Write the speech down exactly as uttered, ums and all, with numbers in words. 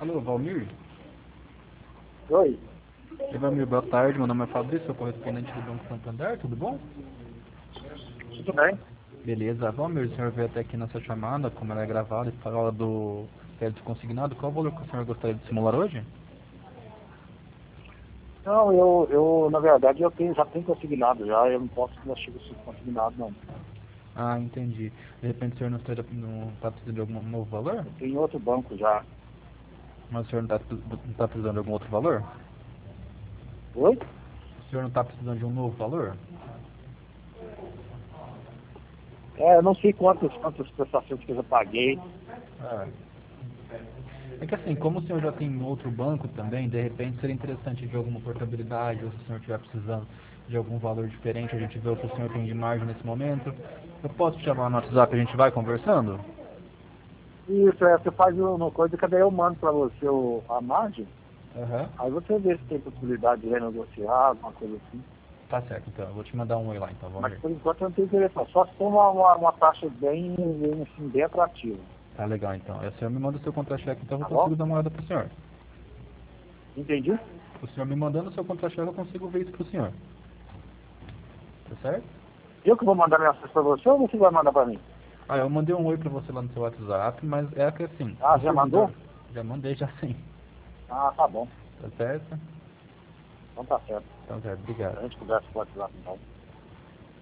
Alô, Valmir? Oi, Oi, Valmir, boa tarde. Meu nome é Fabrício, sou correspondente do Banco Santander, tudo bom? tudo bem? Beleza. Valmir, o senhor veio até aqui nessa chamada, como ela é gravada, e fala do crédito consignado. Qual o valor que o senhor gostaria de simular hoje? Não, eu, eu na verdade, eu tenho, já tenho consignado já, eu não posso mexer com esse consignado, não. Ah, entendi. De repente o senhor não estaria- não está precisando de algum novo valor? Eu tenho outro banco já. Mas o senhor não está não tá precisando de algum outro valor? Oi? O senhor não está precisando de um novo valor? É, eu não sei quantas, quantas prestações que eu já paguei. Ah. É que assim, como o senhor já tem outro banco também, de repente seria interessante ver alguma portabilidade, ou se o senhor estiver precisando de algum valor diferente, a gente vê o que o senhor tem de margem nesse momento. Eu posso te chamar no WhatsApp e a gente vai conversando? Isso, é, você faz uma coisa que daí eu mando pra você o, a margem, Aham. aí você vê se tem possibilidade de renegociar, alguma coisa assim. Tá certo, então. Eu vou te mandar um oi lá, então, Mas Valmir. por enquanto eu não tenho interesse, não. Só se for uma, uma, uma taxa bem, bem, assim, bem atrativa, Tá legal, então. E o senhor me manda o seu contra-cheque, então eu tá consigo bom? dar uma olhada pro senhor. Entendi? O senhor me mandando o seu contra-cheque, eu consigo ver isso pro senhor. Tá certo? Eu que vou mandar mensagem pra você ou você vai mandar pra mim? Ah, eu mandei um oi pra você lá no seu WhatsApp, mas é que assim, Ah, o já servidor... mandou? Já mandei, já sim. Ah, tá bom. Tá certo? Então tá certo. Então, certo. Obrigado. A gente conversa com o WhatsApp então.